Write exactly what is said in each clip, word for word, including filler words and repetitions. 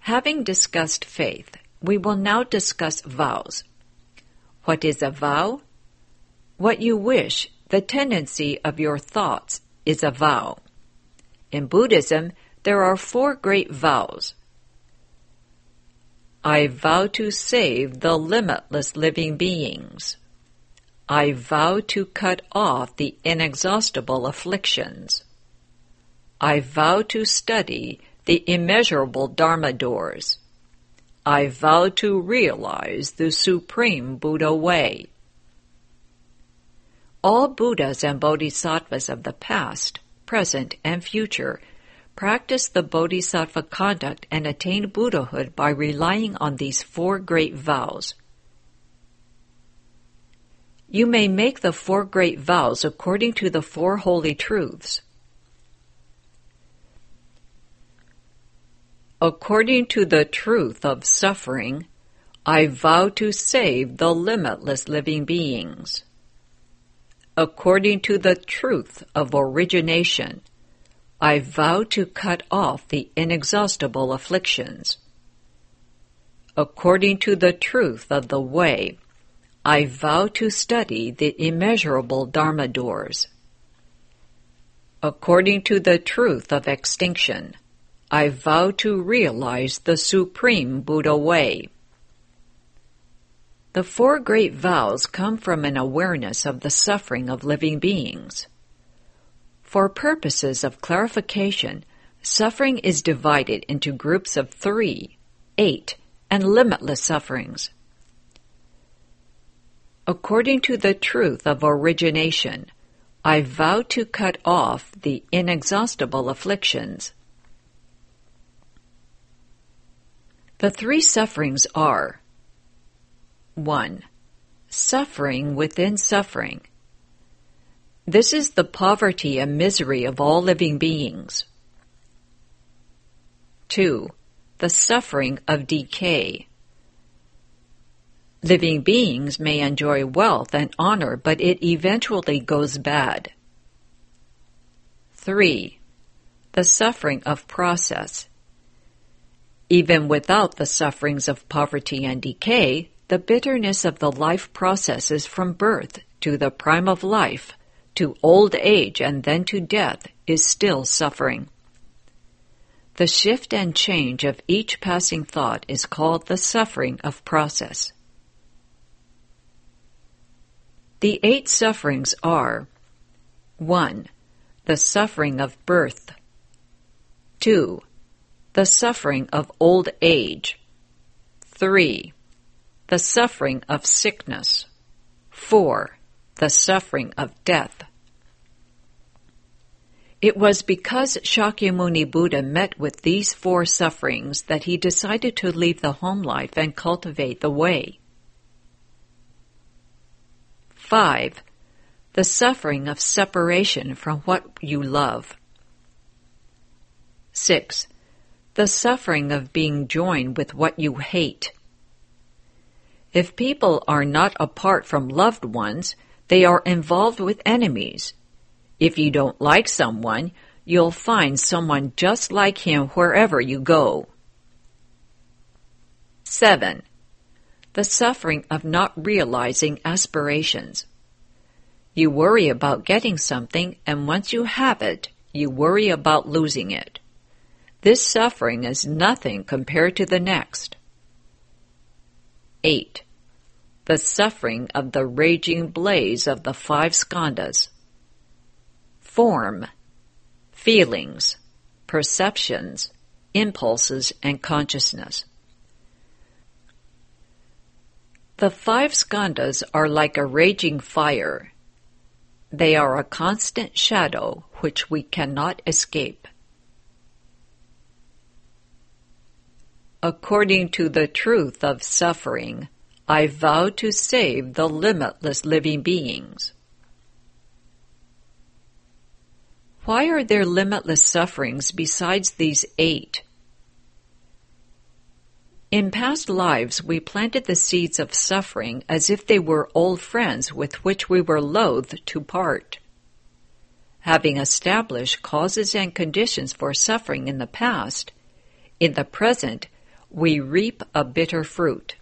Having discussed faith, we will now discuss vows. What is a vow? What you wish, the tendency of your thoughts, is a vow. In Buddhism, there are four great vows. I vow to save the limitless living beings. I vow to cut off the inexhaustible afflictions. I vow to study the immeasurable Dharma doors. I vow to realize the Supreme Buddha way. All Buddhas and Bodhisattvas of the past, present, and future practiced the Bodhisattva conduct and attained Buddhahood by relying on these four great vows. You may make the four great vows according to the Four Holy Truths. According to the truth of suffering, I vow to save the limitless living beings. According to the truth of origination, I vow to cut off the inexhaustible afflictions. According to the truth of the way, I vow to study the immeasurable Dharma doors. According to the truth of extinction, I vow to realize the Supreme Buddha way. The four great vows come from an awareness of the suffering of living beings. For purposes of clarification, suffering is divided into groups of three, eight, and limitless sufferings. According to the truth of origination, I vow to cut off the inexhaustible afflictions. The three sufferings are: one. Suffering within suffering. This is the poverty and misery of all living beings. Two. The suffering of decay. Living beings may enjoy wealth and honor, but it eventually goes bad. Three. The suffering of process. Even without the sufferings of poverty and decay, the bitterness of the life processes from birth to the prime of life, to old age and then to death, is still suffering. The shift and change of each passing thought is called the suffering of process. The eight sufferings are: one. The suffering of birth. two. The suffering of old age. three. The suffering of sickness. four. The suffering of death. It was because Shakyamuni Buddha met with these four sufferings that he decided to leave the home life and cultivate the way. five. The suffering of separation from what you love. six. The suffering of being joined with what you hate. If people are not apart from loved ones, they are involved with enemies. If you don't like someone, you'll find someone just like him wherever you go. seven. The suffering of not realizing aspirations. You worry about getting something, and once you have it, you worry about losing it. This suffering is nothing compared to the next. eight. The suffering of the raging blaze of the five skandhas. Form, feelings, perceptions, impulses, and consciousness. The five skandhas are like a raging fire. They are a constant shadow which we cannot escape. According to the truth of suffering, I vow to save the limitless living beings. Why are there limitless sufferings besides these eight? In past lives, we planted the seeds of suffering as if they were old friends with which we were loath to part. Having established causes and conditions for suffering in the past, in the present, we reap a bitter fruit.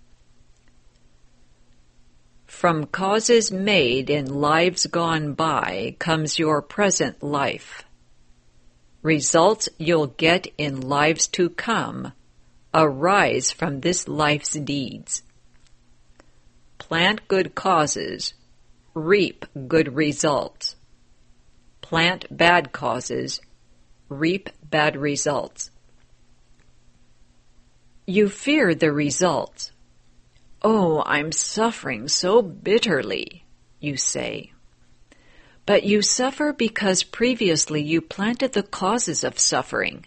From causes made in lives gone by comes your present life. Results you'll get in lives to come arise from this life's deeds. Plant good causes, reap good results. Plant bad causes, reap bad results. You fear the results. Oh, I'm suffering so bitterly, you say. But you suffer because previously you planted the causes of suffering.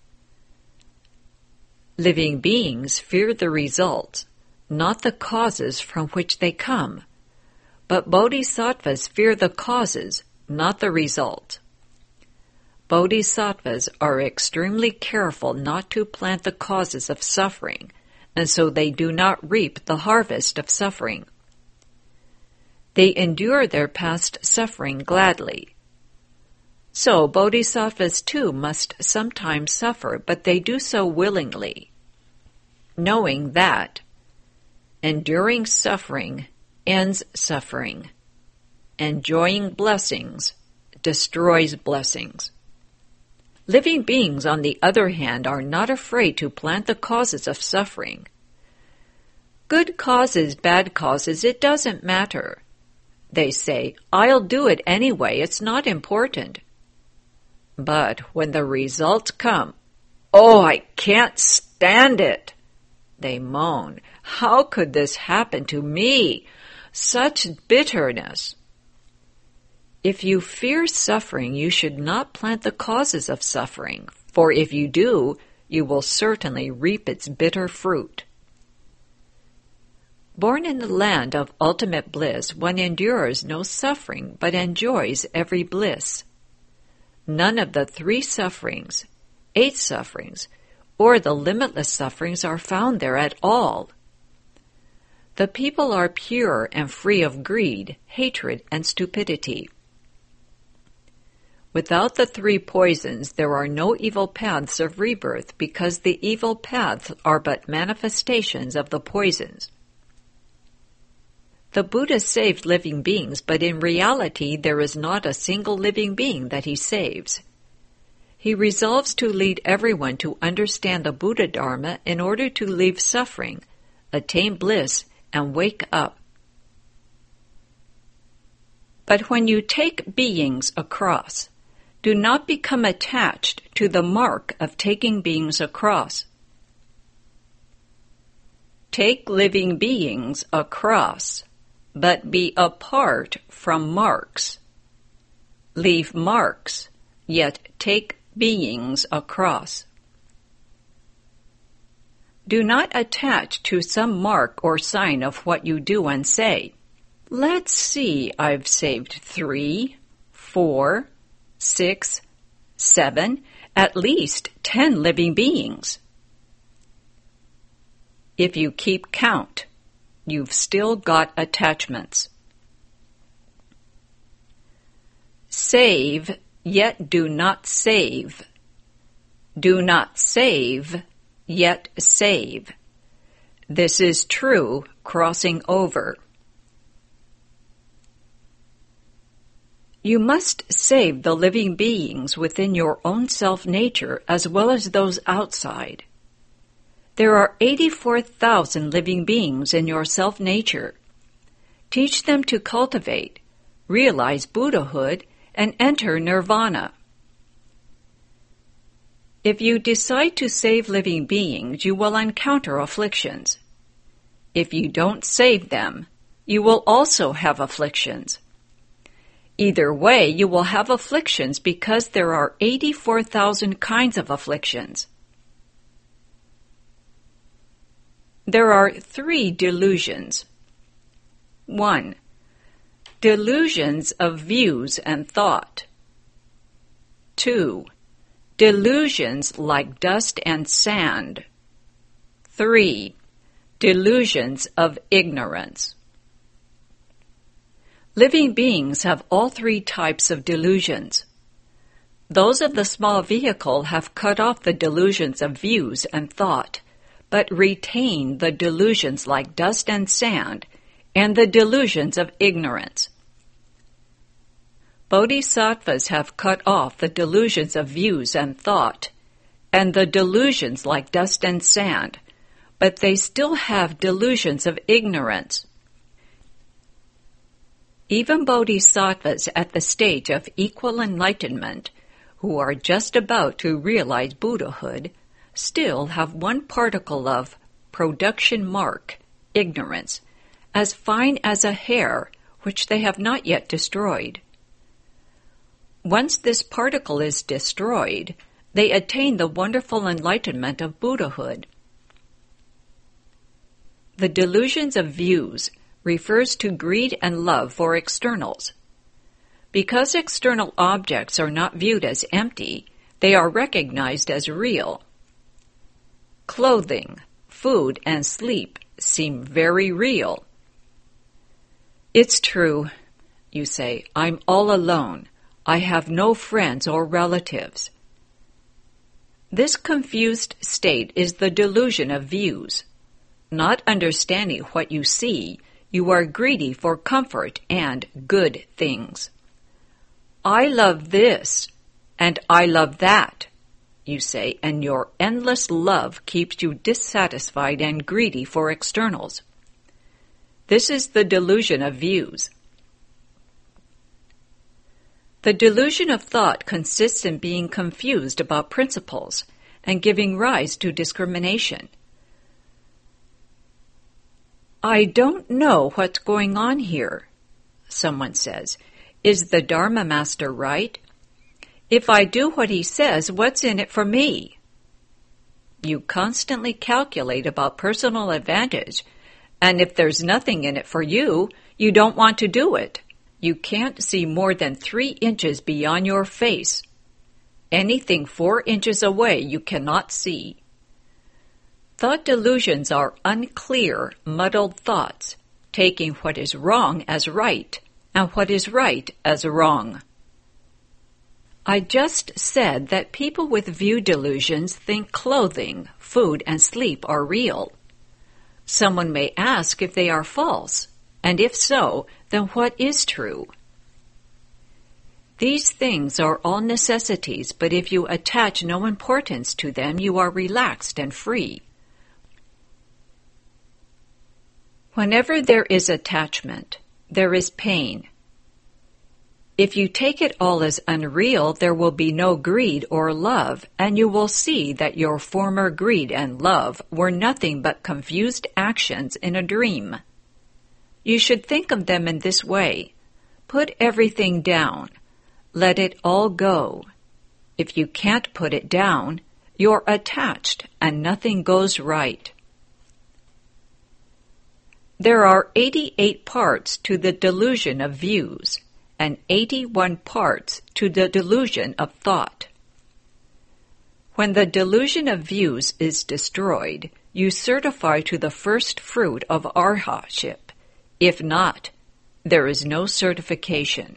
Living beings fear the results, not the causes from which they come. But bodhisattvas fear the causes, not the result. Bodhisattvas are extremely careful not to plant the causes of suffering, and so they do not reap the harvest of suffering. They endure their past suffering gladly. So bodhisattvas too must sometimes suffer, but they do so willingly, knowing that enduring suffering ends suffering. Enjoying blessings destroys blessings. Living beings, on the other hand, are not afraid to plant the causes of suffering. Good causes, bad causes, it doesn't matter. They say, I'll do it anyway, it's not important. But when the results come, oh, I can't stand it. They moan, how could this happen to me? Such bitterness. If you fear suffering, you should not plant the causes of suffering, for if you do, you will certainly reap its bitter fruit. Born in the land of ultimate bliss, one endures no suffering, but enjoys every bliss. None of the three sufferings, eight sufferings, or the limitless sufferings are found there at all. The people are pure and free of greed, hatred, and stupidity. Without the three poisons, there are no evil paths of rebirth, because the evil paths are but manifestations of the poisons. The Buddha saved living beings, but in reality there is not a single living being that he saves. He resolves to lead everyone to understand the Buddha Dharma in order to leave suffering, attain bliss, and wake up. But when you take beings across, do not become attached to the mark of taking beings across. Take living beings across, but be apart from marks. Leave marks, yet take beings across. Do not attach to some mark or sign of what you do and say, let's see, I've saved three, four, six, seven, at least ten living beings. If you keep count, you've still got attachments. Save, yet do not save. Do not save, yet save. This is true crossing over. You must save the living beings within your own self-nature as well as those outside. There are eighty-four thousand living beings in your self-nature. Teach them to cultivate, realize Buddhahood, and enter nirvana. If you decide to save living beings, you will encounter afflictions. If you don't save them, you will also have afflictions. Either way, you will have afflictions because there are eighty-four thousand kinds of afflictions. There are three delusions. One, delusions of views and thought. Two, delusions like dust and sand. Three, delusions of ignorance. Living beings have all three types of delusions. Those of the small vehicle have cut off the delusions of views and thought, but retain the delusions like dust and sand, and the delusions of ignorance. Bodhisattvas have cut off the delusions of views and thought, and the delusions like dust and sand, but they still have delusions of ignorance. Even bodhisattvas at the stage of equal enlightenment, who are just about to realize Buddhahood, still have one particle of production mark, ignorance, as fine as a hair, which they have not yet destroyed. Once this particle is destroyed, they attain the wonderful enlightenment of Buddhahood. The delusions of views refers to greed and love for externals. Because external objects are not viewed as empty, they are recognized as real. Clothing, food, and sleep seem very real. It's true, you say, I'm all alone. I have no friends or relatives. This confused state is the delusion of views. Not understanding what you see, you are greedy for comfort and good things. I love this, and I love that, you say, and your endless love keeps you dissatisfied and greedy for externals. This is the delusion of views. The delusion of thought consists in being confused about principles and giving rise to discrimination. I don't know what's going on here, someone says. Is the Dharma Master right? If I do what he says, what's in it for me? You constantly calculate about personal advantage, and if there's nothing in it for you, you don't want to do it. You can't see more than three inches beyond your face. Anything four inches away you cannot see. Thought delusions are unclear, muddled thoughts, taking what is wrong as right and what is right as wrong. I just said that people with view delusions think clothing, food, and sleep are real. Someone may ask if they are false, and if so, then what is true? These things are all necessities, but if you attach no importance to them, you are relaxed and free. Whenever there is attachment, there is pain. If you take it all as unreal, there will be no greed or love, and you will see that your former greed and love were nothing but confused actions in a dream. You should think of them in this way. Put everything down. Let it all go. If you can't put it down, you're attached and nothing goes right. There are eighty-eight parts to the delusion of views, and eighty-one parts to the delusion of thought. When the delusion of views is destroyed, you certify to the first fruit of arhatship. If not, there is no certification.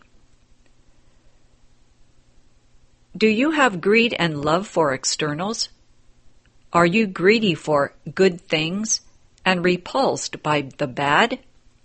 Do you have greed and love for externals? Are you greedy for good things and repulsed by the bad?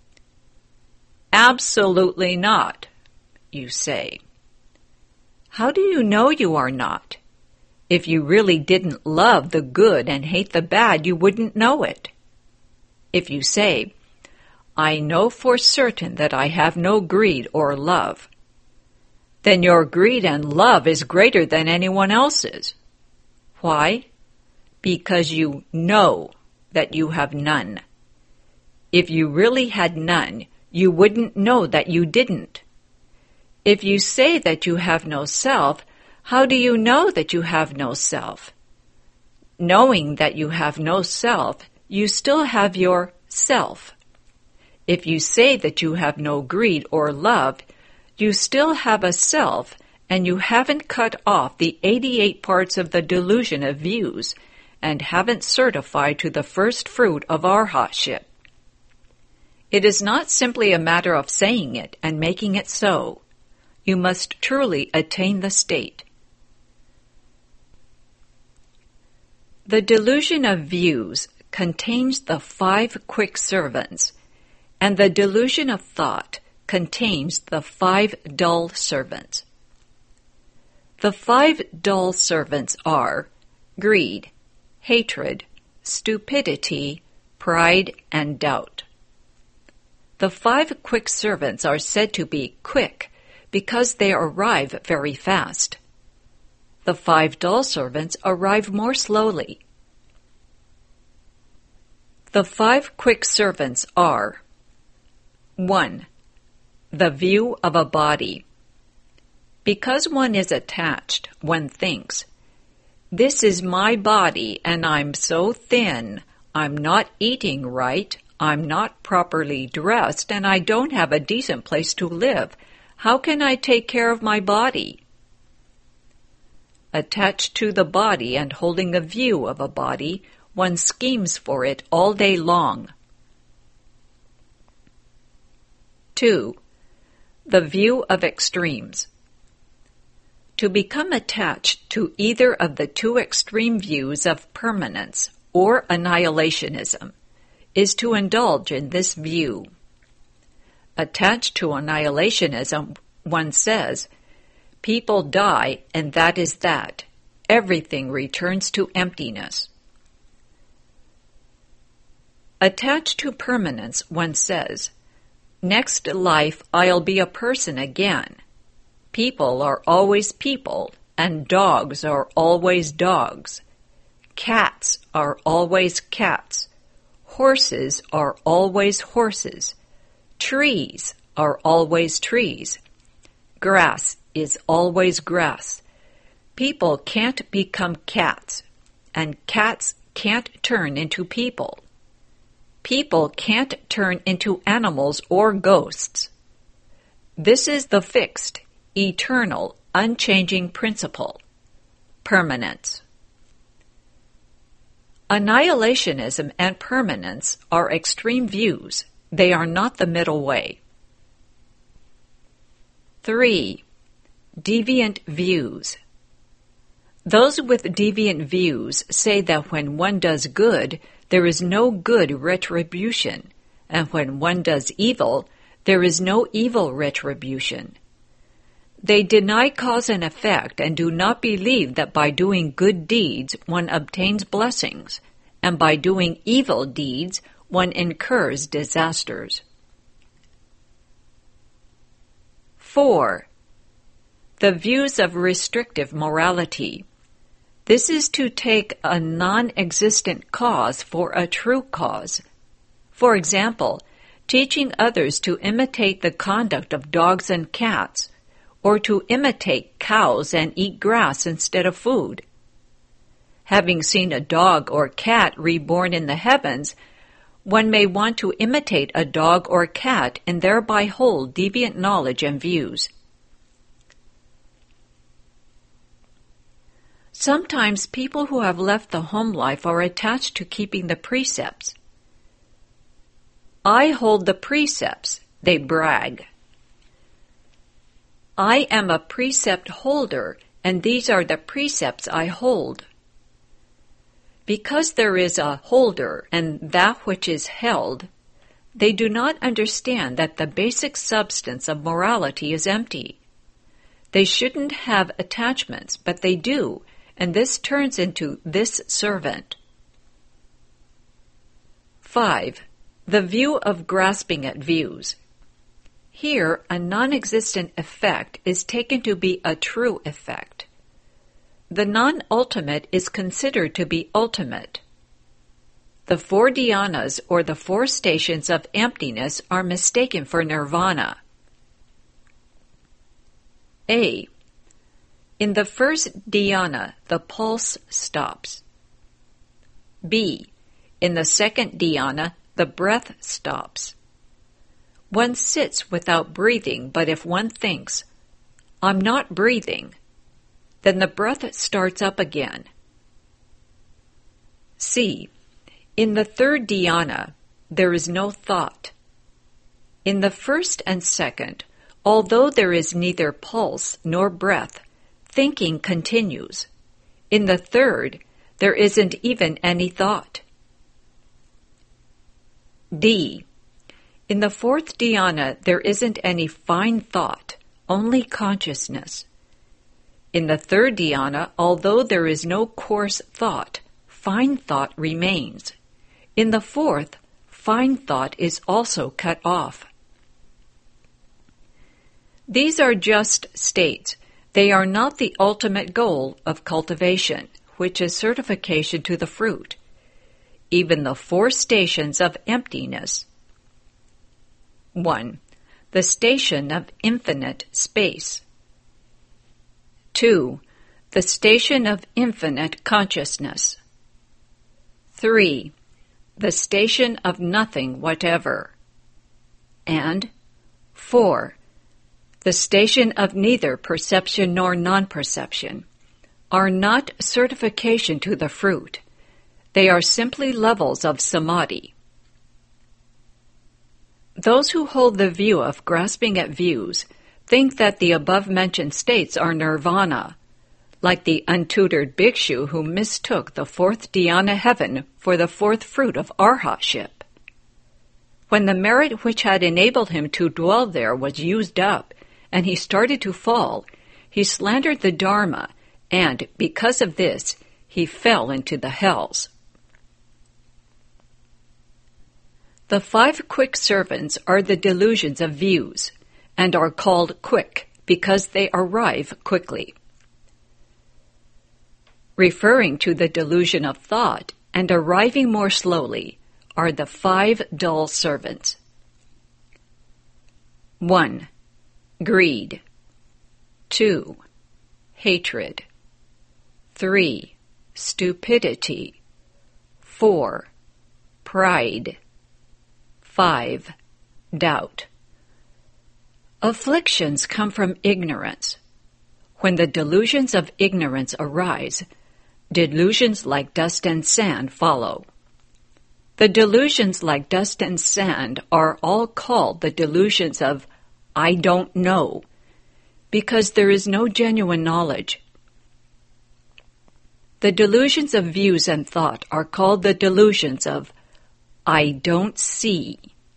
Absolutely not, you say. How do you know you are not? If you really didn't love the good and hate the bad, you wouldn't know it. If you say, I know for certain that I have no greed or love, then your greed and love is greater than anyone else's. Why? Because you know that you have none. If you really had none, you wouldn't know that you didn't. If you say that you have no self, how do you know that you have no self? Knowing that you have no self, you still have your self. If you say that you have no greed or love, you still have a self, and you haven't cut off the eighty-eight parts of the delusion of views, and haven't certified to the first fruit of arhatship. It is not simply a matter of saying it and making it so. You must truly attain the state. The delusion of views contains the five quick servants, and the delusion of thought contains the five dull servants. The five dull servants are greed, hatred, stupidity, pride, and doubt. The five quick servants are said to be quick because they arrive very fast. The five dull servants arrive more slowly. The five quick servants are: one. The view of a body. Because one is attached, one thinks, "This is my body and I'm so thin, I'm not eating right, I'm not properly dressed, and I don't have a decent place to live. How can I take care of my body?" Attached to the body and holding a view of a body, one schemes for it all day long. Two. The view of extremes. To become attached to either of the two extreme views of permanence or annihilationism is to indulge in this view. Attached to annihilationism, one says, "People die and that is that. Everything returns to emptiness." Attached to permanence, one says, "Next life I'll be a person again. People are always people, and dogs are always dogs. Cats are always cats. Horses are always horses. Trees are always trees. Grass is always grass. People can't become cats, and cats can't turn into people. People can't turn into animals or ghosts. This is the fixed, eternal, unchanging principle, permanence." Annihilationism and permanence are extreme views. They are not the middle way. Three. Deviant views. Those with deviant views say that when one does good, there is no good retribution, and when one does evil, there is no evil retribution. They deny cause and effect and do not believe that by doing good deeds one obtains blessings, and by doing evil deeds one incurs disasters. Four. The views of restrictive morality. This is to take a non-existent cause for a true cause. For example, teaching others to imitate the conduct of dogs and cats, or to imitate cows and eat grass instead of food. Having seen a dog or cat reborn in the heavens, one may want to imitate a dog or cat and thereby hold deviant knowledge and views. Sometimes people who have left the home life are attached to keeping the precepts. "I hold the precepts," they brag. "I am a precept holder, and these are the precepts I hold." Because there is a holder and that which is held, they do not understand that the basic substance of morality is empty. They shouldn't have attachments, but they do, and this turns into this servant. Five. The view of grasping at views. Here, a non-existent effect is taken to be a true effect. The non-ultimate is considered to be ultimate. The four dhyanas, or the four stations of emptiness, are mistaken for nirvana. A. In the first dhyana, the pulse stops. B. In the second dhyana, the breath stops. One sits without breathing, but if one thinks, "I'm not breathing," then the breath starts up again. C. In the third dhyana, there is no thought. In the first and second, although there is neither pulse nor breath, thinking continues. In the third, there isn't even any thought. D. In the fourth dhyana, there isn't any fine thought, only consciousness. In the third dhyana, although there is no coarse thought, fine thought remains. In the fourth, fine thought is also cut off. These are just states. They are not the ultimate goal of cultivation, which is certification to the fruit. Even the four stations of emptiness. one. The station of infinite space. two. The station of infinite consciousness. three. The station of nothing whatever. And four. The station of neither perception nor non-perception, are not certification to the fruit. They are simply levels of samadhi. Those who hold the view of grasping at views think that the above-mentioned states are nirvana, like the untutored bhikshu who mistook the fourth dhyana heaven for the fourth fruit of arhatship. When the merit which had enabled him to dwell there was used up, and he started to fall, he slandered the Dharma, and, because of this, he fell into the hells. The five quick servants are the delusions of views, and are called quick because they arrive quickly. Referring to the delusion of thought and arriving more slowly are the five dull servants. one. Greed. two. Hatred. three. Stupidity. four. Pride. five. Doubt. Afflictions come from ignorance. When the delusions of ignorance arise, delusions like dust and sand follow. The delusions like dust and sand are all called the delusions of I don't know, because there is no genuine knowledge. The delusions of views and thought are called the delusions of I don't see.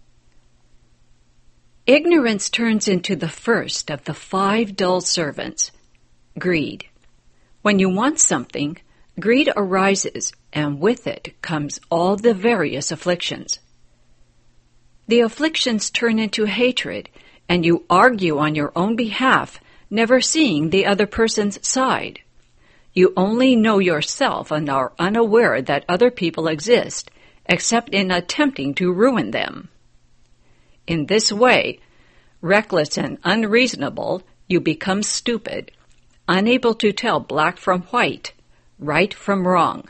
Ignorance turns into the first of the five dull servants, greed. When you want something, greed arises, and with it comes all the various afflictions. The afflictions turn into hatred, and you argue on your own behalf, never seeing the other person's side. You only know yourself and are unaware that other people exist, except in attempting to ruin them. In this way, reckless and unreasonable, you become stupid, unable to tell black from white, right from wrong.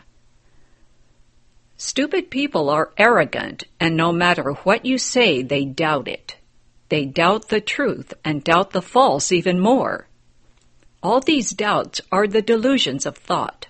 Stupid people are arrogant, and no matter what you say, they doubt it. They doubt the truth and doubt the false even more. All these doubts are the delusions of thought.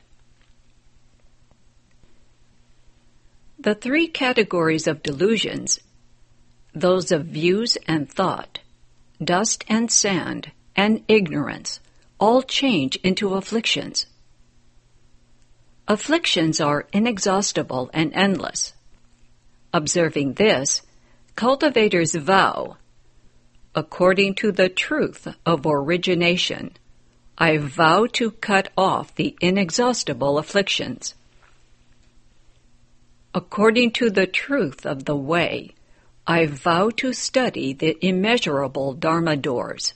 The three categories of delusions, those of views and thought, dust and sand, and ignorance, all change into afflictions. Afflictions are inexhaustible and endless. Observing this, cultivators vow, according to the truth of origination, I vow to cut off the inexhaustible afflictions. According to the truth of the way, I vow to study the immeasurable Dharma doors.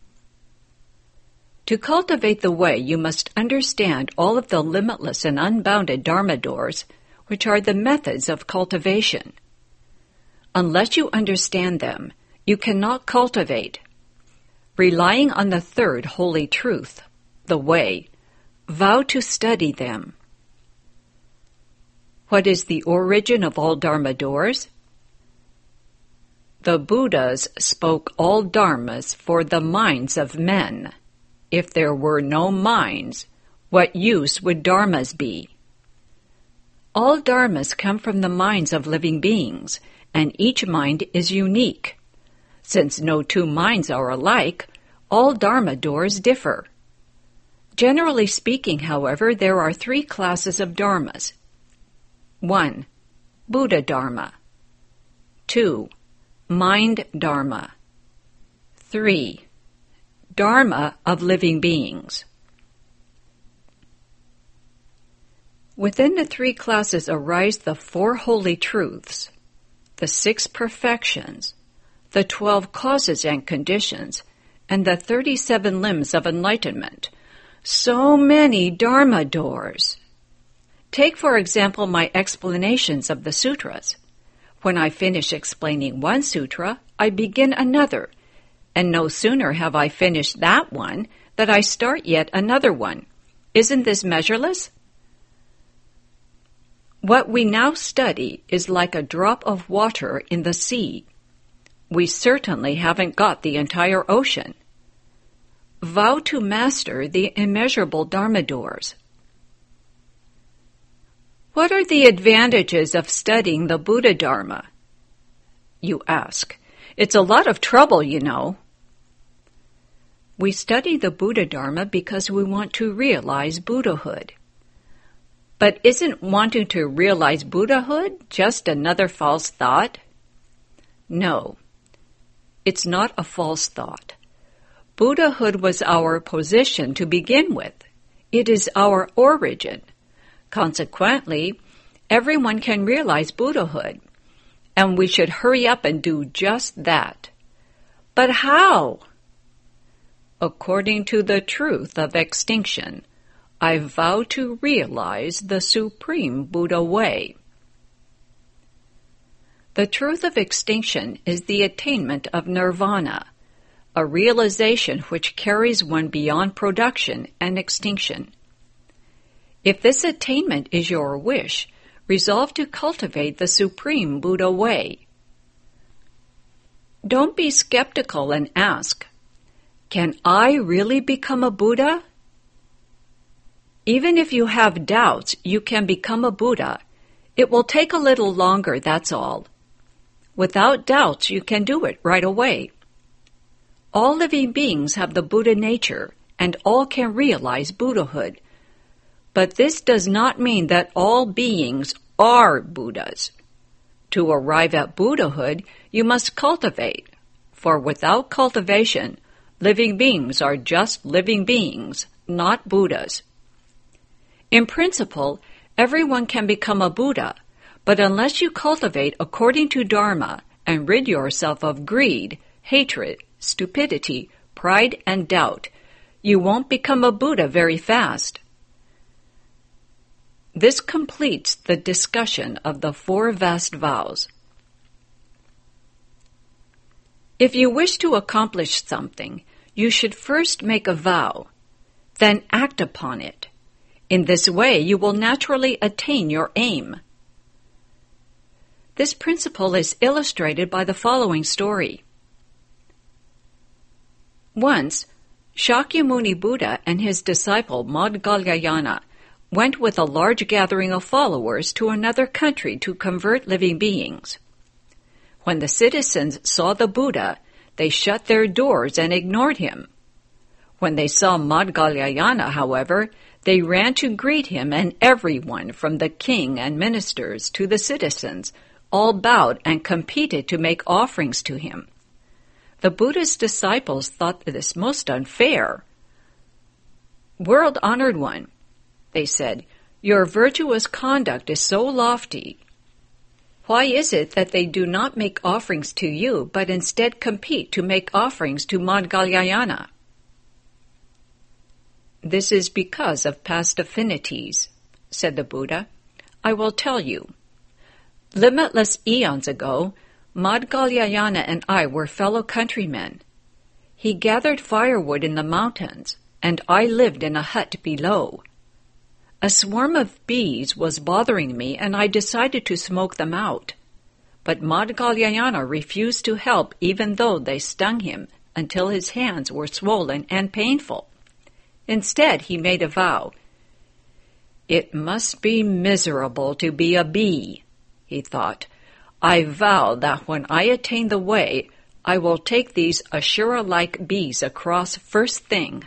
To cultivate the way, you must understand all of the limitless and unbounded Dharma doors, which are the methods of cultivation. Unless you understand them, you cannot cultivate. Relying on the third holy truth, the way, vow to study them. What is the origin of all Dharma doors? The Buddhas spoke all dharmas for the minds of men. If there were no minds, what use would dharmas be? All dharmas come from the minds of living beings, and each mind is unique. Since no two minds are alike, all dharma doors differ. Generally speaking, however, there are three classes of dharmas. one. Buddha Dharma. two. Mind Dharma. three. Dharma of living beings. Within the three classes arise the Four Holy Truths, the Six Perfections, the Twelve Causes and Conditions, and the thirty-seven Limbs of Enlightenment. So many Dharma doors. Take, for example, my explanations of the sutras. When I finish explaining one sutra, I begin another, and no sooner have I finished that one that I start yet another one. Isn't this measureless? What we now study is like a drop of water in the sea. We certainly haven't got the entire ocean. Vow to master the immeasurable Dharma doors. What are the advantages of studying the Buddha Dharma? You ask. It's a lot of trouble, you know. We study the Buddha Dharma because we want to realize Buddhahood. But isn't wanting to realize Buddhahood just another false thought? No, it's not a false thought. Buddhahood was our position to begin with. It is our origin. Consequently, everyone can realize Buddhahood, and we should hurry up and do just that. But how? According to the truth of extinction, I vow to realize the Supreme Buddha way. The truth of extinction is the attainment of nirvana, a realization which carries one beyond production and extinction. If this attainment is your wish, resolve to cultivate the Supreme Buddha way. Don't be skeptical and ask, can I really become a Buddha? Even if you have doubts you can become a Buddha, it will take a little longer, that's all. Without doubts, you can do it right away. All living beings have the Buddha nature, and all can realize Buddhahood. But this does not mean that all beings are Buddhas. To arrive at Buddhahood, you must cultivate, for without cultivation, living beings are just living beings, not Buddhas. In principle, everyone can become a Buddha, but unless you cultivate according to Dharma and rid yourself of greed, hatred, stupidity, pride, and doubt, you won't become a Buddha very fast. This completes the discussion of the four vast vows. If you wish to accomplish something, you should first make a vow, then act upon it. In this way, you will naturally attain your aim. This principle is illustrated by the following story. Once, Shakyamuni Buddha and his disciple Maudgalyayana went with a large gathering of followers to another country to convert living beings. When the citizens saw the Buddha, they shut their doors and ignored him. When they saw Maudgalyayana, however, they ran to greet him, and everyone, from the king and ministers to the citizens, all bowed and competed to make offerings to him. The Buddha's disciples thought this most unfair. "World-honored one," they said, "your virtuous conduct is so lofty. Why is it that they do not make offerings to you, but instead compete to make offerings to Maudgalyayana?" "This is because of past affinities," said the Buddha. "I will tell you. Limitless eons ago, Maudgalyayana and I were fellow countrymen. He gathered firewood in the mountains, and I lived in a hut below. A swarm of bees was bothering me, and I decided to smoke them out. But Maudgalyayana refused to help even though they stung him until his hands were swollen and painful. Instead, he made a vow. 'It must be miserable to be a bee,' he thought. 'I vow that when I attain the way, I will take these Ashura-like bees across first thing.'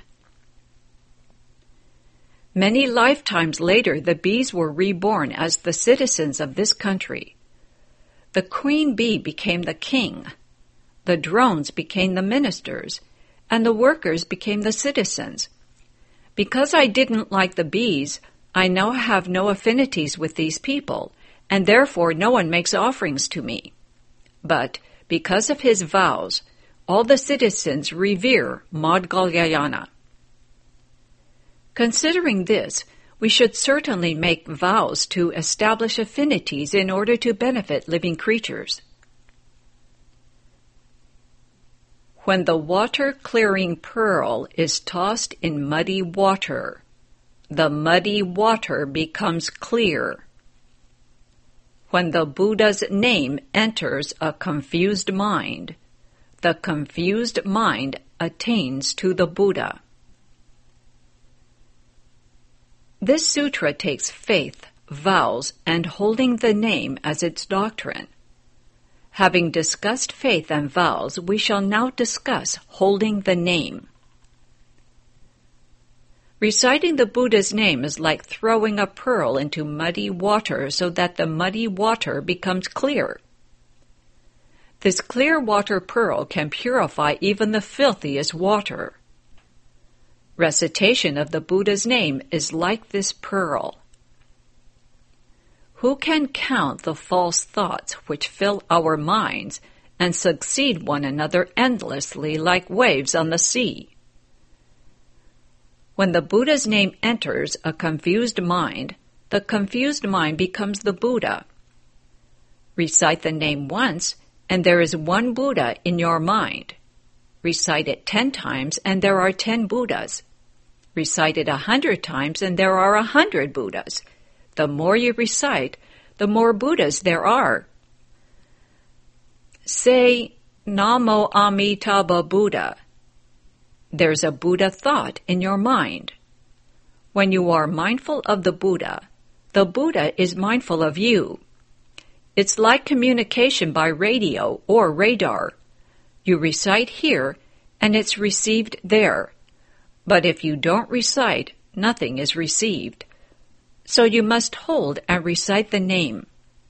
Many lifetimes later, the bees were reborn as the citizens of this country. the queen bee became the king, the drones became the ministers, and the workers became the citizens. Because I didn't like the bees, I now have no affinities with these people, and therefore no one makes offerings to me. But because of his vows, all the citizens revere Maudgalyayana. Considering this, we should certainly make vows to establish affinities in order to benefit living creatures. When the water-clearing pearl is tossed in muddy water, the muddy water becomes clear. When the Buddha's name enters a confused mind, the confused mind attains to the Buddha. This sutra takes faith, vows, and holding the name as its doctrine. Having discussed faith and vows, we shall now discuss holding the name. Reciting the Buddha's name is like throwing a pearl into muddy water so that the muddy water becomes clear. This clear water pearl can purify even the filthiest water. Recitation of the Buddha's name is like this pearl. Who can count the false thoughts which fill our minds and succeed one another endlessly like waves on the sea? When the Buddha's name enters a confused mind, the confused mind becomes the Buddha. Recite the name once, and there is one Buddha in your mind. Recite it ten times, and there are ten Buddhas. Recite it a hundred times, and there are a hundred Buddhas. The more you recite, the more Buddhas there are. Say, Namo Amitabha Buddha. There's a Buddha thought in your mind. When you are mindful of the Buddha, the Buddha is mindful of you. It's like communication by radio or radar. You recite here, and it's received there. But if you don't recite, nothing is received. So you must hold and recite the name.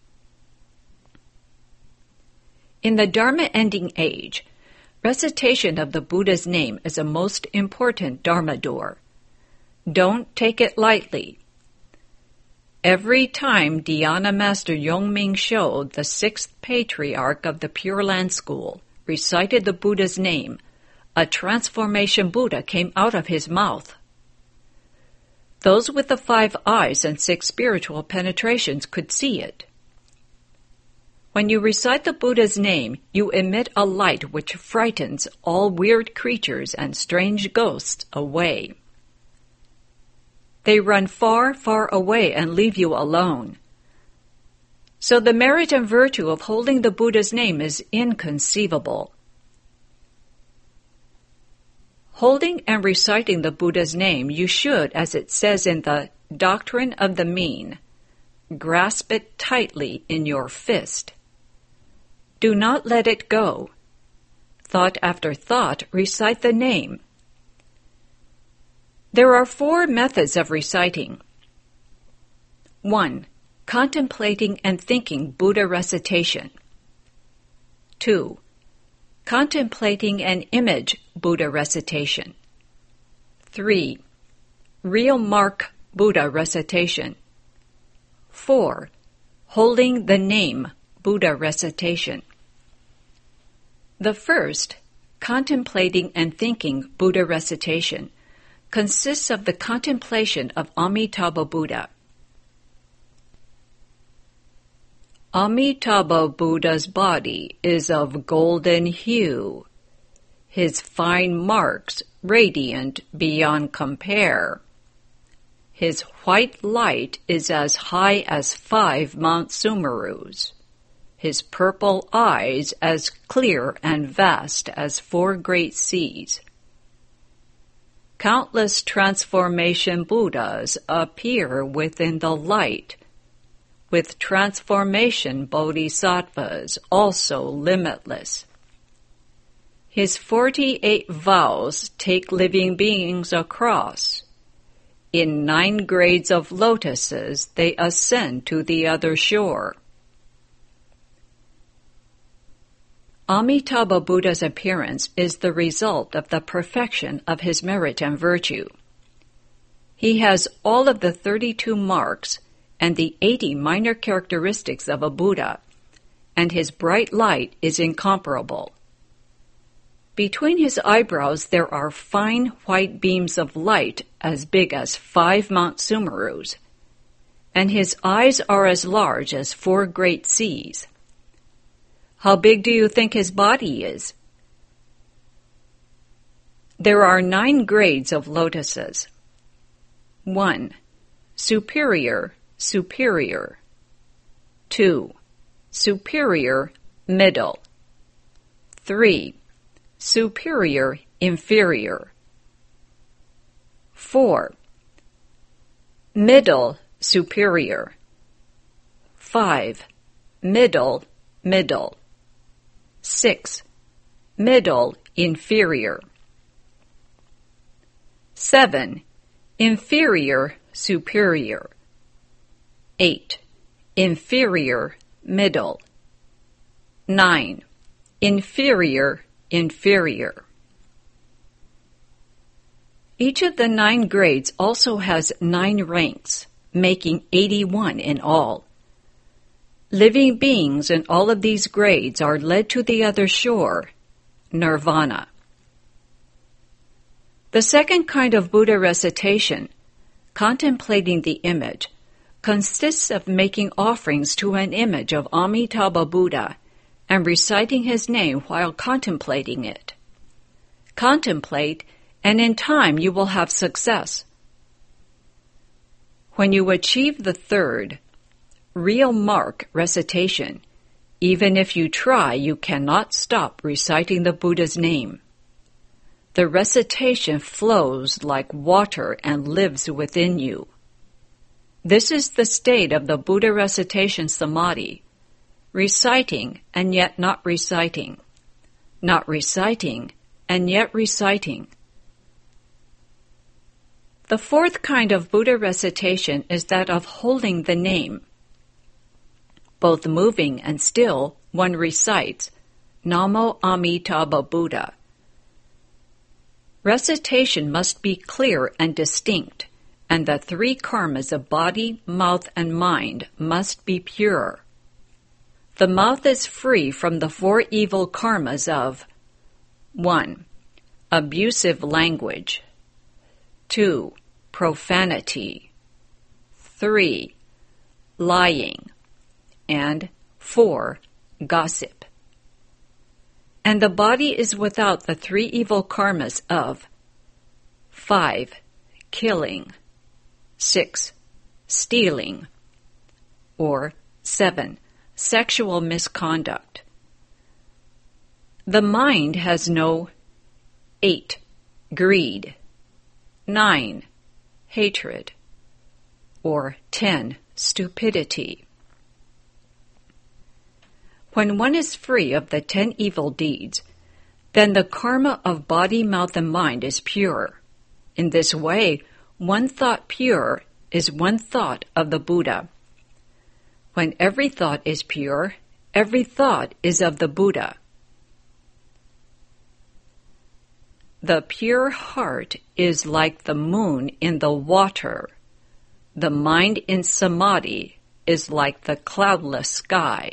In the Dharma-ending age, recitation of the Buddha's name is a most important Dharma door. Don't take it lightly. Every time Dhyana Master Yongming Sho, the sixth patriarch of the Pure Land School, recited the Buddha's name, a transformation Buddha came out of his mouth. Those with the five eyes and six spiritual penetrations could see it. When you recite the Buddha's name, you emit a light which frightens all weird creatures and strange ghosts away. They run far, far away and leave you alone. So the merit and virtue of holding the Buddha's name is inconceivable. Holding and reciting the Buddha's name, you should, as it says in the Doctrine of the Mean, grasp it tightly in your fist. Do not let it go. Thought after thought, recite the name. There are four methods of reciting. one. Contemplating and thinking Buddha recitation. two. Contemplating an image Buddha recitation. three. Real mark Buddha recitation. four. Holding the name Buddha recitation. The first, contemplating and thinking Buddha recitation, consists of the contemplation of Amitabha Buddha. Amitabha Buddha's body is of golden hue, his fine marks radiant beyond compare. His white light is as high as five Mount Sumerus, his purple eyes as clear and vast as four great seas. Countless transformation Buddhas appear within the light, with transformation bodhisattvas also limitless. His forty-eight vows take living beings across. In nine grades of lotuses they ascend to the other shore. Amitabha Buddha's appearance is the result of the perfection of his merit and virtue. He has all of the thirty-two marks and the eighty minor characteristics of a Buddha, and his bright light is incomparable. Between his eyebrows there are fine white beams of light as big as five Mount Sumerus, and his eyes are as large as four great seas. How big do you think his body is? There are nine grades of lotuses. one. Superior, superior. two. Superior, middle. three. Superior, inferior. four. Middle, superior. five. Middle, middle. six. Middle, inferior. seven. Inferior, superior. eight. Inferior, middle. nine. Inferior, inferior. Each of the nine grades also has nine ranks, making eighty-one in all. Living beings in all of these grades are led to the other shore, nirvana. The second kind of Buddha recitation, contemplating the image, consists of making offerings to an image of Amitabha Buddha and reciting his name while contemplating it. Contemplate, and in time you will have success. When you achieve the third, real mark recitation, even if you try, you cannot stop reciting the Buddha's name. The recitation flows like water and lives within you. This is the state of the Buddha recitation samadhi, reciting and yet not reciting, not reciting and yet reciting. The fourth kind of Buddha recitation is that of holding the name. Both moving and still, one recites, Namo Amitabha Buddha. Recitation must be clear and distinct, and the three karmas of body, mouth, and mind must be pure. The mouth is free from the four evil karmas of one. Abusive language. two. Profanity. three. Lying. And four. Gossip. And the body is without the three evil karmas of five. Killing. six. Stealing. Or seven. Sexual misconduct. The mind has no eight. Greed. nine. Hatred. Or ten. Stupidity. When one is free of the ten evil deeds, then the karma of body, mouth, and mind is pure. In this way, one thought pure is one thought of the Buddha. When every thought is pure, every thought is of the Buddha. The pure heart is like the moon in the water. The mind in samadhi is like the cloudless sky.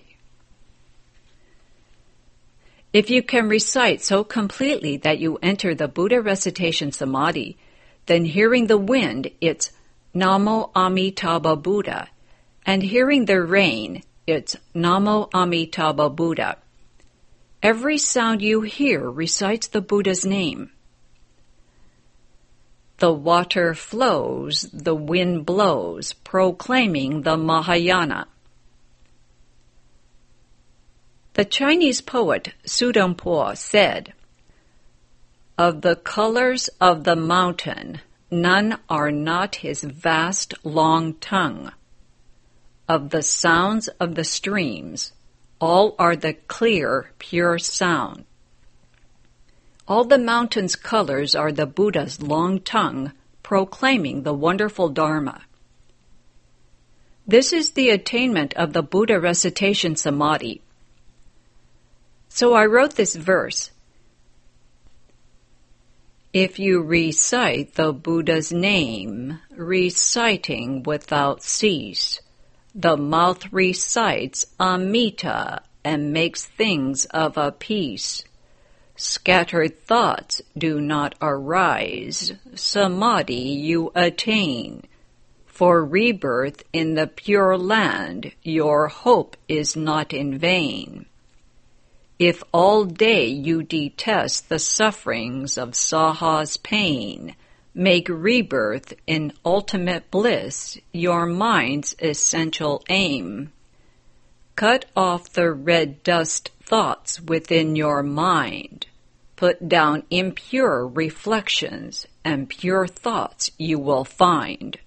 If you can recite so completely that you enter the Buddha recitation samadhi, then hearing the wind, it's Namo Amitabha Buddha, and hearing the rain, it's Namo Amitabha Buddha. Every sound you hear recites the Buddha's name. The water flows, the wind blows, proclaiming the Mahayana. The Chinese poet Su Dongpo said, "Of the colors of the mountain, none are not his vast long tongue. Of the sounds of the streams, all are the clear, pure sound. All the mountain's colors are the Buddha's long tongue, proclaiming the wonderful Dharma." This is the attainment of the Buddha recitation samadhi. So I wrote this verse. If you recite the Buddha's name, reciting without cease, the mouth recites Amita and makes things of a piece. Scattered thoughts do not arise, samadhi you attain. For rebirth in the Pure Land, your hope is not in vain. If all day you detest the sufferings of Saha's pain, make rebirth in ultimate bliss your mind's essential aim. Cut off the red dust thoughts within your mind. Put down impure reflections, and pure thoughts you will find.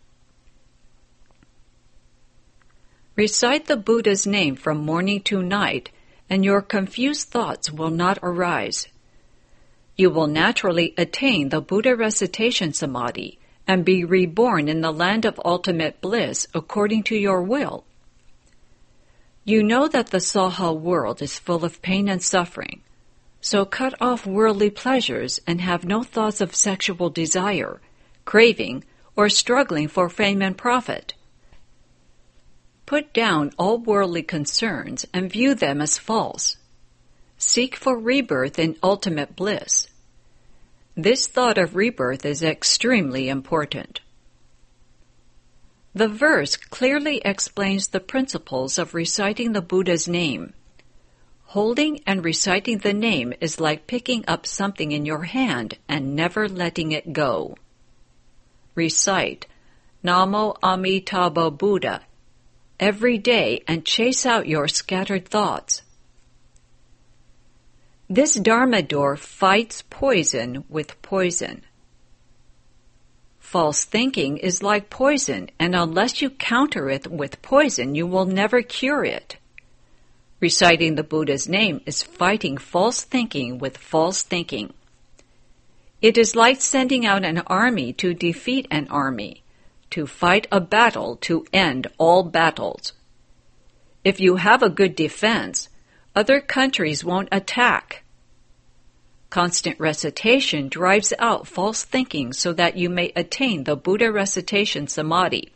Recite the Buddha's name from morning to night, and your confused thoughts will not arise. You will naturally attain the Buddha recitation samadhi and be reborn in the land of ultimate bliss according to your will. You know that the Saha world is full of pain and suffering, so cut off worldly pleasures and have no thoughts of sexual desire, craving, or struggling for fame and profit. Put down all worldly concerns and view them as false. Seek for rebirth in ultimate bliss. This thought of rebirth is extremely important. The verse clearly explains the principles of reciting the Buddha's name. Holding and reciting the name is like picking up something in your hand and never letting it go. Recite Namo Amitabha Buddha every day and chase out your scattered thoughts. This Dharma door fights poison with poison. False thinking is like poison, and unless you counter it with poison, you will never cure it. Reciting the Buddha's name is fighting false thinking with false thinking. It is like sending out an army to defeat an army, to fight a battle to end all battles. If you have a good defense, other countries won't attack. Constant recitation drives out false thinking so that you may attain the Buddha recitation samadhi.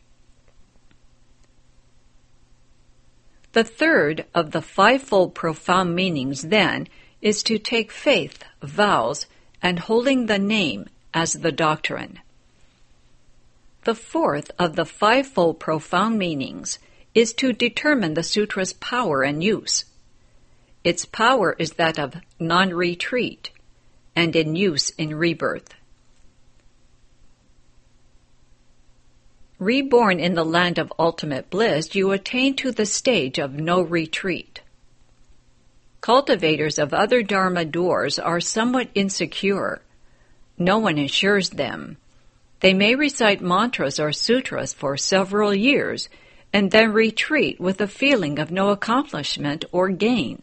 The third of the fivefold profound meanings, then, is to take faith, vows, and holding the name as the doctrine. The fourth of the fivefold profound meanings is to determine the sutra's power and use. Its power is that of non-retreat, and in use in rebirth. Reborn in the land of ultimate bliss, you attain to the stage of no retreat. Cultivators of other Dharma doors are somewhat insecure. No one assures them. They may recite mantras or sutras for several years and then retreat with a feeling of no accomplishment or gain.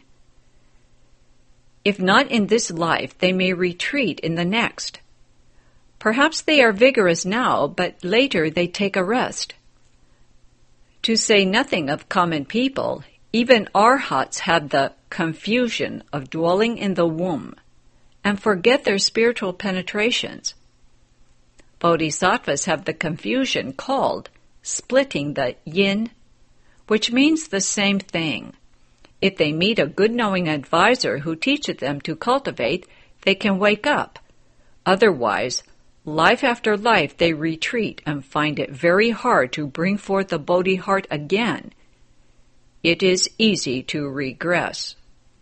If not in this life, they may retreat in the next. Perhaps they are vigorous now, but later they take a rest. To say nothing of common people, even arhats have the confusion of dwelling in the womb and forget their spiritual penetrations. Bodhisattvas have the confusion called splitting the yin, which means the same thing. If they meet a good knowing advisor who teaches them to cultivate, they can wake up. Otherwise, life after life they retreat and find it very hard to bring forth the Bodhi heart again. It is easy to regress.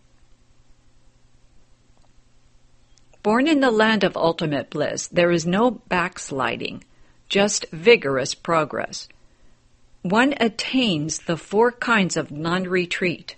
Born in the land of ultimate bliss, there is no backsliding, just vigorous progress. One attains the four kinds of non-retreat.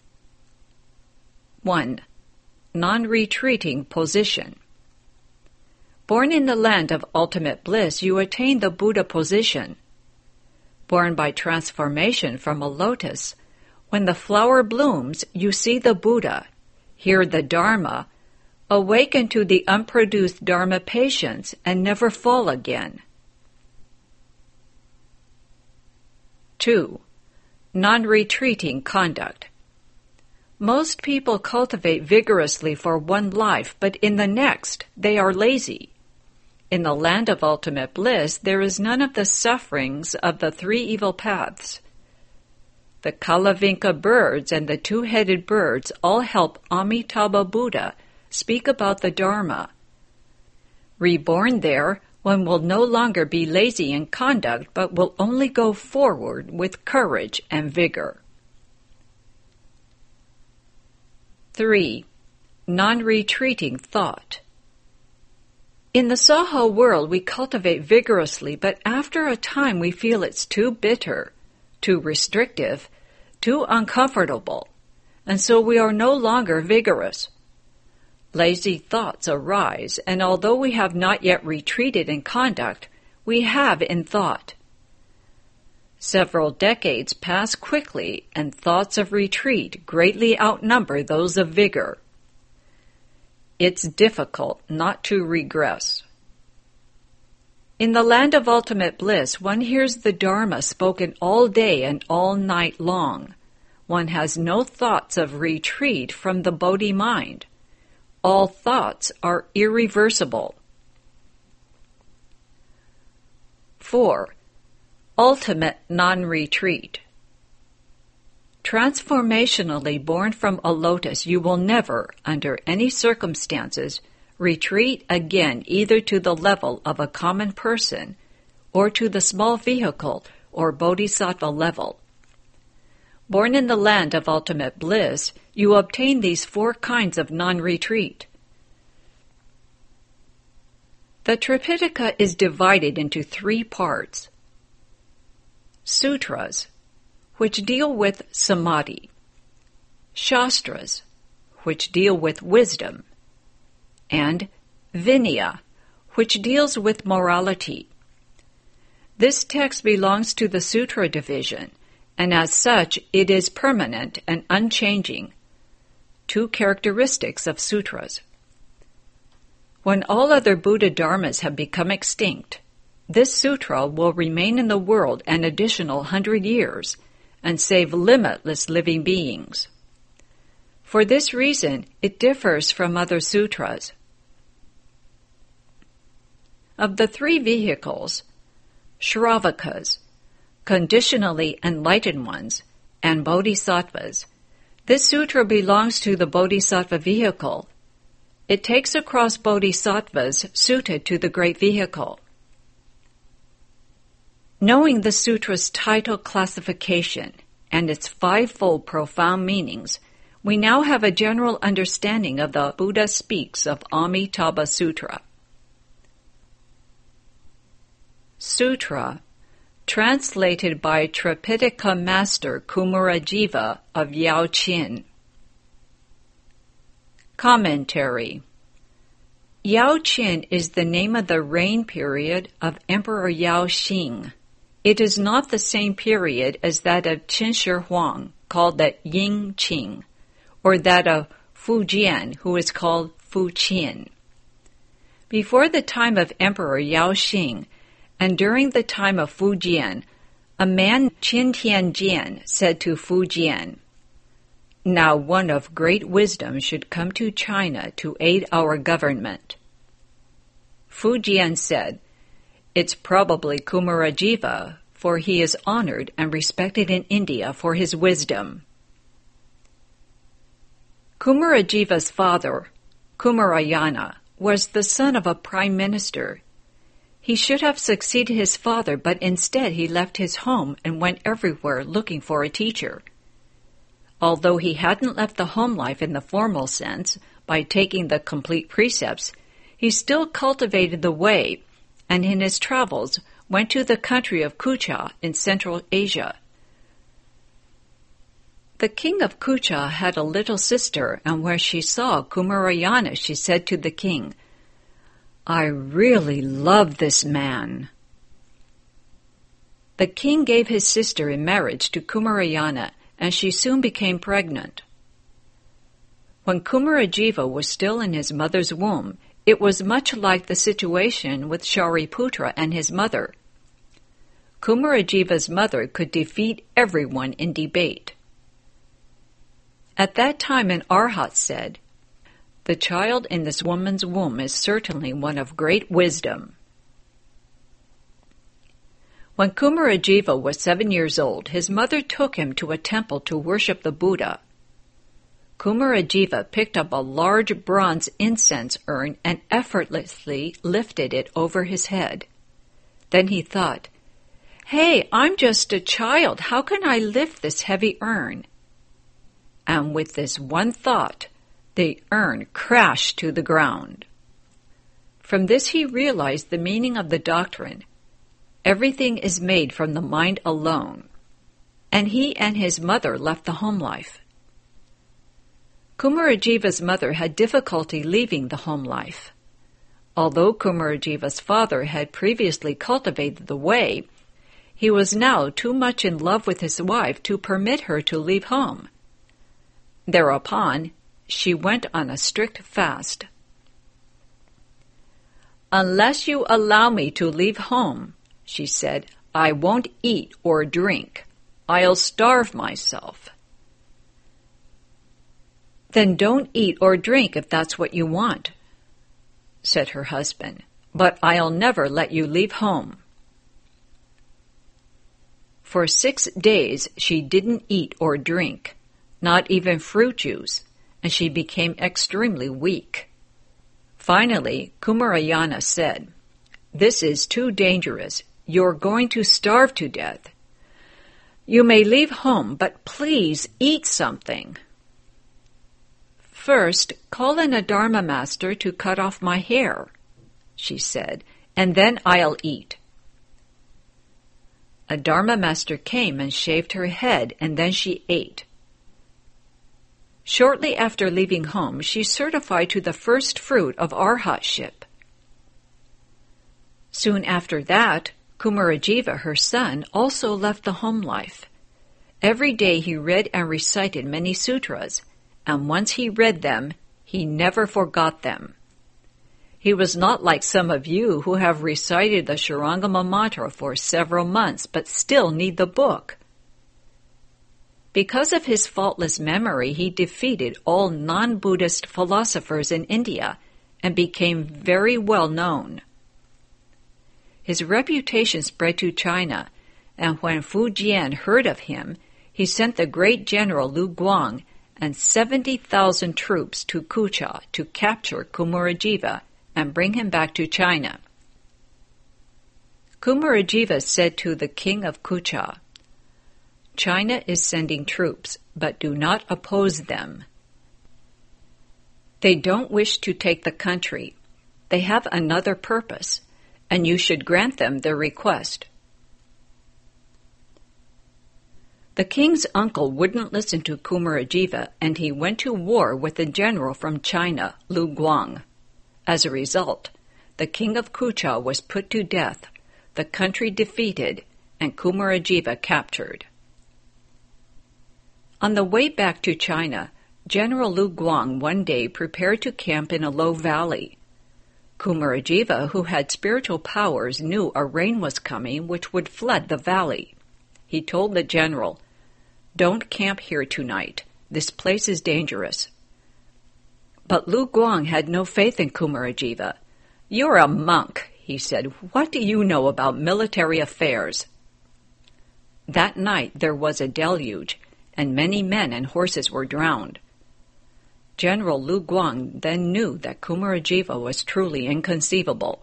One. Non-retreating position. Born in the land of ultimate bliss, you attain the Buddha position. Born by transformation from a lotus, when the flower blooms, you see the Buddha, hear the Dharma, awaken to the unproduced Dharma patience, and never fall again. Two. Non-retreating conduct. Most people cultivate vigorously for one life, but in the next, they are lazy. In the land of ultimate bliss, there is none of the sufferings of the three evil paths. The Kalavinka birds and the two-headed birds all help Amitabha Buddha speak about the Dharma. Reborn there, one will no longer be lazy in conduct, but will only go forward with courage and vigor. three. Non-retreating thought. In the Saho world, we cultivate vigorously, but after a time we feel it's too bitter, too restrictive, too uncomfortable, and so we are no longer vigorous. Lazy thoughts arise, and although we have not yet retreated in conduct, we have in thought. Several decades pass quickly, and thoughts of retreat greatly outnumber those of vigor. It's difficult not to regress. In the land of ultimate bliss, one hears the Dharma spoken all day and all night long. One has no thoughts of retreat from the Bodhi mind. All thoughts are irreversible. four. Ultimate non-retreat. Transformationally born from a lotus, you will never, under any circumstances, retreat again either to the level of a common person or to the small vehicle or bodhisattva level. Born in the land of ultimate bliss, you obtain these four kinds of non-retreat. The Tripitaka is divided into three parts. Sutras, which deal with samadhi. Shastras, which deal with wisdom. And Vinaya, which deals with morality. This text belongs to the Sutra division, and as such it is permanent and unchanging, two characteristics of sutras. When all other Buddha dharmas have become extinct, this sutra will remain in the world an additional hundred years and save limitless living beings. For this reason, it differs from other sutras. Of the three vehicles, Shravakas, conditionally enlightened ones, and Bodhisattvas, this sutra belongs to the Bodhisattva vehicle. It takes across Bodhisattvas suited to the great vehicle. Knowing the sutra's title classification and its fivefold profound meanings, we now have a general understanding of the Buddha speaks of Amitabha Sutra. Sutra, translated by Tripitaka Master Kumarajiva of Yao Qin. Commentary. Yao Qin is the name of the reign period of Emperor Yao Xing. It is not the same period as that of Qin Shi Huang, called the Ying Qing, or that of Fu Jian, who is called Fu Qin. Before the time of Emperor Yao Xing, and during the time of Fu Jian, a man Qin Tianjian said to Fu Jian, "Now one of great wisdom should come to China to aid our government." Fu Jian said, "It's probably Kumarajiva, for he is honored and respected in India for his wisdom." Kumarajiva's father, Kumarayana, was the son of a prime minister. He should have succeeded his father, but instead he left his home and went everywhere looking for a teacher. Although he hadn't left the home life in the formal sense by taking the complete precepts, he still cultivated the way, and in his travels went to the country of Kucha in Central Asia. The king of Kucha had a little sister, and where she saw Kumarayana, she said to the king, "I really love this man." The king gave his sister in marriage to Kumarayana, and she soon became pregnant. When Kumarajiva was still in his mother's womb, it was much like the situation with Shariputra and his mother. Kumarajiva's mother could defeat everyone in debate. At that time an Arhat said, "The child in this woman's womb is certainly one of great wisdom." When Kumarajiva was seven years old, his mother took him to a temple to worship the Buddha. Kumarajiva picked up a large bronze incense urn and effortlessly lifted it over his head. Then he thought, "Hey, I'm just a child. How can I lift this heavy urn?" And with this one thought, the urn crashed to the ground. From this he realized the meaning of the doctrine. Everything is made from the mind alone. And he and his mother left the home life. Kumarajiva's mother had difficulty leaving the home life. Although Kumarajiva's father had previously cultivated the way, he was now too much in love with his wife to permit her to leave home. Thereupon, she went on a strict fast. "Unless you allow me to leave home," she said, "I won't eat or drink. I'll starve myself." "Then don't eat or drink if that's what you want," said her husband, "but I'll never let you leave home." For six days she didn't eat or drink, not even fruit juice, and she became extremely weak. Finally, Kumarayana said, "This is too dangerous. You're going to starve to death. You may leave home, but please eat something." "First, call in a Dharma master to cut off my hair," she said, "and then I'll eat." A Dharma master came and shaved her head, and then she ate. Shortly after leaving home, she certified to the first fruit of arhatship. Soon after that, Kumarajiva, her son, also left the home life. Every day he read and recited many sutras, and once he read them, he never forgot them. He was not like some of you who have recited the Shurangama mantra for several months but still need the book. Because of his faultless memory, he defeated all non-Buddhist philosophers in India and became very well known. His reputation spread to China, and when Fu Jian heard of him, he sent the great general Lu Guang and seventy thousand troops to Kucha to capture Kumarajiva and bring him back to China. Kumarajiva said to the king of Kucha, "China is sending troops, but do not oppose them. They don't wish to take the country. They have another purpose, and you should grant them their request." The king's uncle wouldn't listen to Kumarajiva, and he went to war with the general from China, Lu Guang. As a result, the king of Kucha was put to death, the country defeated, and Kumarajiva captured. On the way back to China, General Lu Guang one day prepared to camp in a low valley. Kumarajiva, who had spiritual powers, knew a rain was coming which would flood the valley. He told the general, "Don't camp here tonight. This place is dangerous." But Lu Guang had no faith in Kumarajiva. "You're a monk," he said. "What do you know about military affairs?" That night there was a deluge, and many men and horses were drowned. General Lu Guang then knew that Kumarajiva was truly inconceivable.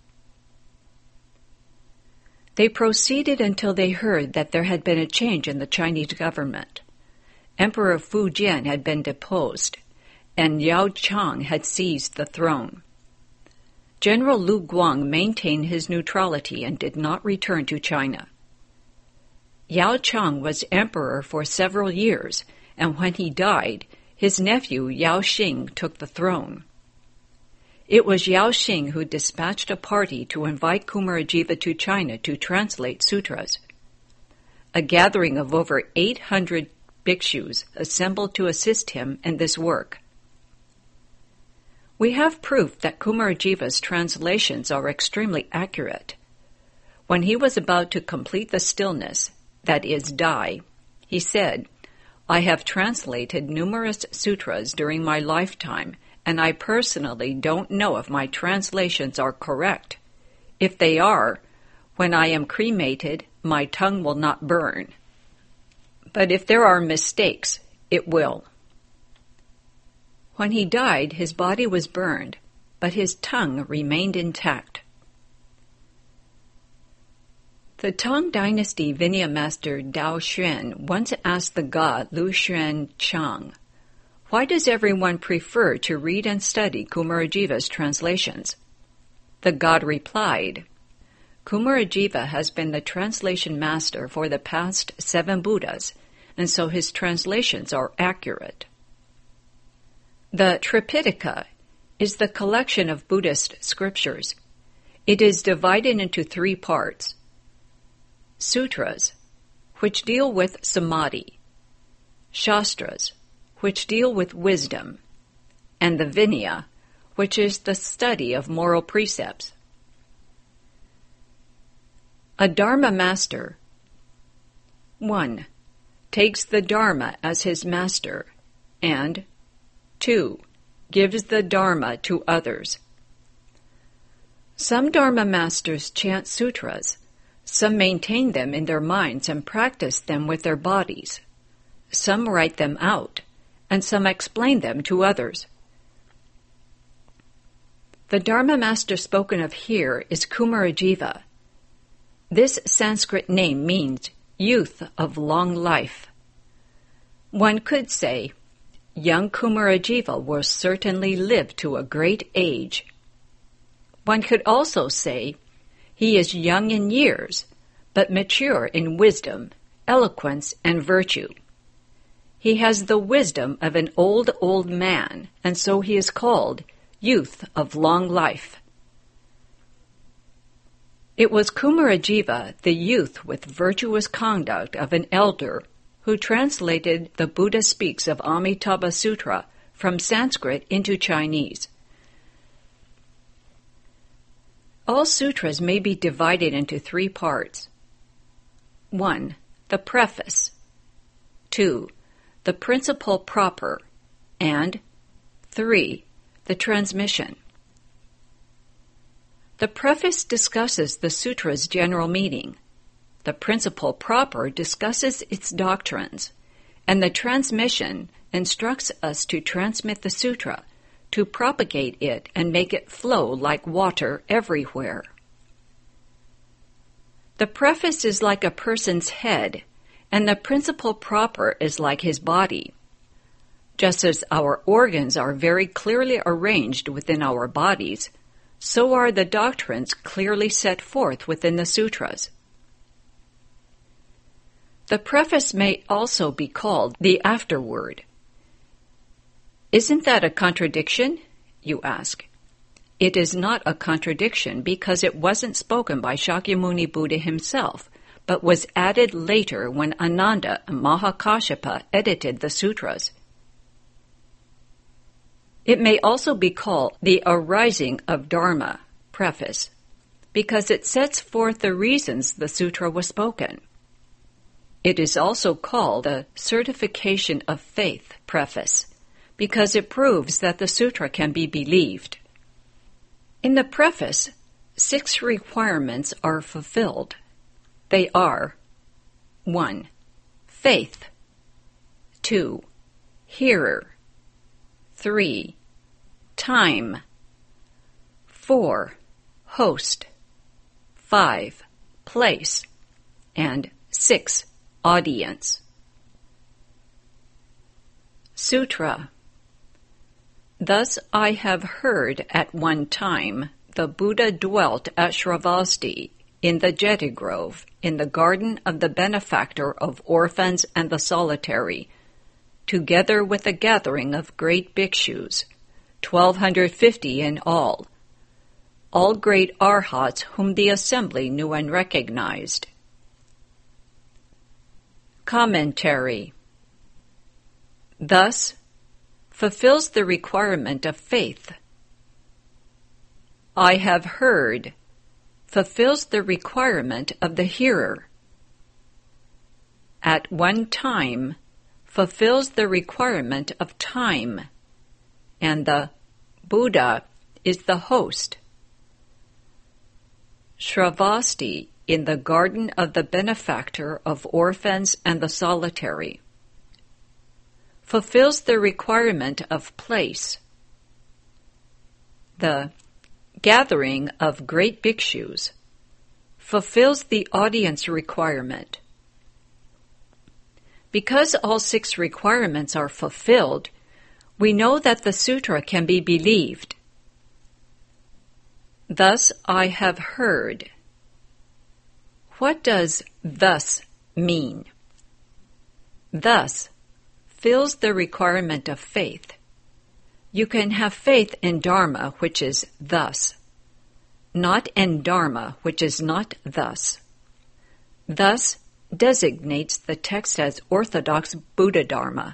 They proceeded until they heard that there had been a change in the Chinese government. Emperor Fu Jian had been deposed, and Yao Chang had seized the throne. General Lu Guang maintained his neutrality and did not return to China. Yao Chang was emperor for several years, and when he died, his nephew Yao Xing took the throne. It was Yao Xing who dispatched a party to invite Kumarajiva to China to translate sutras. A gathering of over eight hundred bhikshus assembled to assist him in this work. We have proof that Kumarajiva's translations are extremely accurate. When he was about to complete the stillness, that is, die, he said, I have translated numerous sutras during my lifetime, and I personally don't know if my translations are correct. If they are, when I am cremated, my tongue will not burn. But if there are mistakes, it will. When he died, his body was burned, but his tongue remained intact. The Tang Dynasty Vinaya master Dao Xuan once asked the god Lu Xuan Chang, "Why does everyone prefer to read and study Kumarajiva's translations?" The god replied, "Kumarajiva has been the translation master for the past seven Buddhas, and so his translations are accurate." The Tripitaka is the collection of Buddhist scriptures. It is divided into three parts: Sutras, which deal with samadhi; Shastras, which deal with wisdom; and the Vinaya, which is the study of moral precepts. A Dharma master, one, takes the Dharma as his master, and two, gives the Dharma to others. Some Dharma masters chant sutras. Some maintain them in their minds and practice them with their bodies. Some write them out, and some explain them to others. The Dharma master spoken of here is Kumarajiva. This Sanskrit name means youth of long life. One could say, young Kumarajiva will certainly live to a great age. One could also say, he is young in years, but mature in wisdom, eloquence, and virtue. He has the wisdom of an old, old man, and so he is called youth of long life. It was Kumarajiva, the youth with virtuous conduct of an elder, who translated the Buddha Speaks of Amitabha Sutra from Sanskrit into Chinese. All sutras may be divided into three parts. one. The preface. two. The principle proper. And three. The transmission. The preface discusses the sutra's general meaning. The principle proper discusses its doctrines, and the transmission instructs us to transmit the sutra, to propagate it and make it flow like water everywhere. The preface is like a person's head, and the principle proper is like his body. Just as our organs are very clearly arranged within our bodies, so are the doctrines clearly set forth within the sutras. The preface may also be called the afterword. Isn't that a contradiction? You ask. It is not a contradiction because it wasn't spoken by Shakyamuni Buddha himself, but was added later when Ananda and Mahakāshyapa edited the sutras. It may also be called the arising of Dharma preface, because it sets forth the reasons the sutra was spoken. It is also called the certification of faith preface, because it proves that the sutra can be believed. In the preface, six requirements are fulfilled. They are: one. Faith. two. Hearer. three. Time. four. Host. five. Place. And six. Audience. Sutra. Thus I have heard at one time the Buddha dwelt at Shravasti in the Jeti Grove, in the garden of the benefactor of orphans and the solitary, together with a gathering of great bhikshus, twelve fifty in all, all great arhats whom the assembly knew and recognized. Commentary. Thus, fulfills the requirement of faith. I have heard fulfills the requirement of the hearer. At one time fulfills the requirement of time, and the Buddha is the host. Shravasti in the garden of the benefactor of orphans and the solitary fulfills the requirement of place. The gathering of great bhikshus fulfills the audience requirement. Because all six requirements are fulfilled, we know that the sutra can be believed. Thus I have heard. What does thus mean? Thus fills the requirement of faith. You can have faith in Dharma, which is thus, not in Dharma, which is not thus. Thus designates the text as orthodox Buddha Dharma.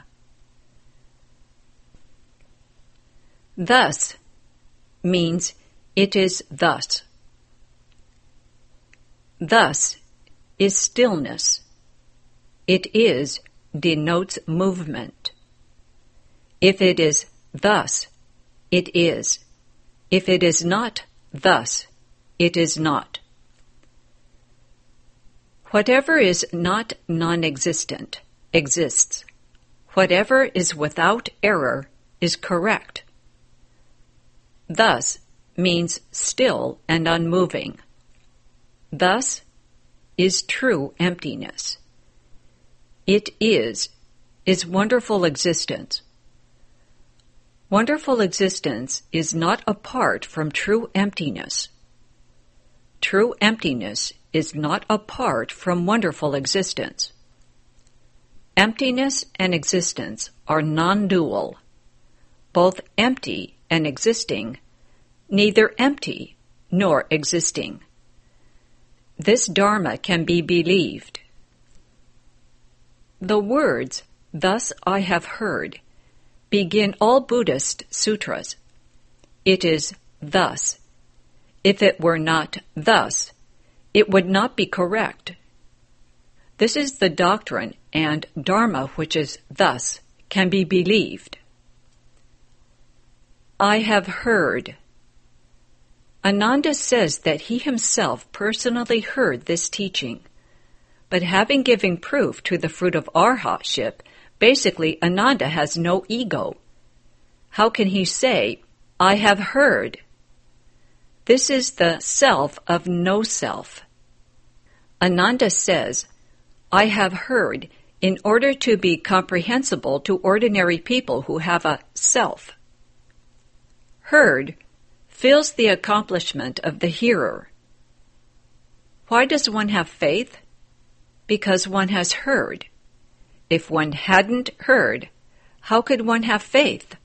Thus means it is thus. Thus is stillness. It is denotes movement. If it is thus, it is. If it is not thus, it is not. Whatever is not non-existent exists. Whatever is without error is correct. Thus means still and unmoving. Thus is true emptiness. It is, is wonderful existence. Wonderful existence is not apart from true emptiness. True emptiness is not apart from wonderful existence. Emptiness and existence are non-dual, both empty and existing, neither empty nor existing. This Dharma can be believed. The words, "Thus I have heard," begin all Buddhist sutras. It is thus. If it were not thus, it would not be correct. This is the doctrine, and Dharma, which is thus, can be believed. I have heard. Ananda says that he himself personally heard this teaching, but having given proof to the fruit of arhatship, basically Ananda has no ego. How can he say, I have heard? This is the self of no self. Ananda says, I have heard in order to be comprehensible to ordinary people who have a self. Heard fills the accomplishment of the hearer. Why does one have faith? Because one has heard. If one hadn't heard, how could one have faith?